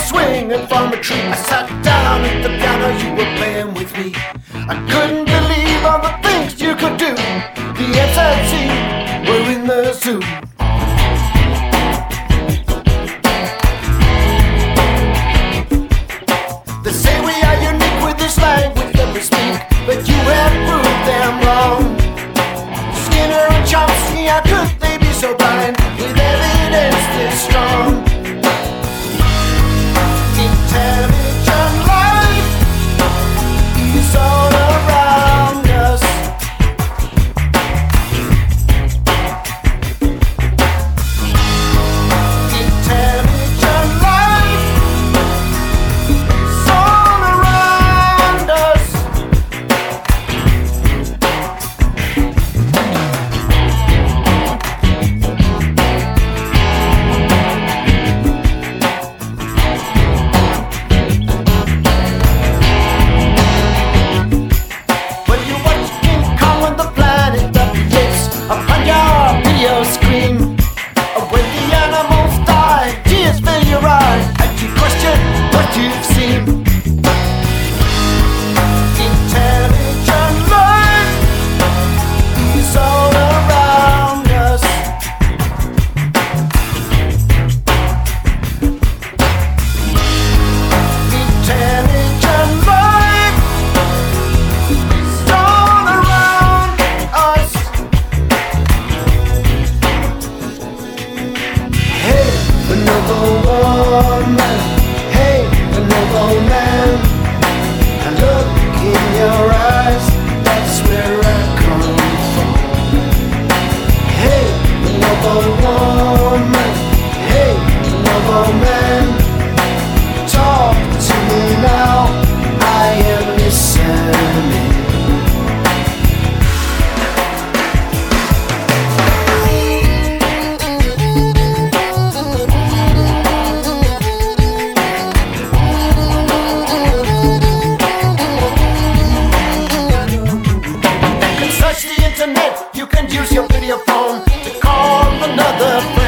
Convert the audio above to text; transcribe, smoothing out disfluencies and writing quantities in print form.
swinging from a tree. I sat down at the piano, you were playing with me. I couldn't believe all the things you could do. The SNC were in the zoo. They say we are unique with this language that we speak, but you have proved them wrong. Skinner and Chomsky, how could they be so blind with evidence this strong? Intelligent life is all around us. Intelligent life is all around us. When you watch King Kong on the planet of the apes upon your video screen, when the animals die, tears fill your eyes, and you question what you've seen. Intelligent life is all around us. Intelligent life is all around us. Hey, the noble woman. Hey, the noble man. And look in your eyes, that's where I come from. Hey, the noble woman. Hey, the noble man. Talk to me now, I am listening. You can search the internet, you can use your video phone to call another friend.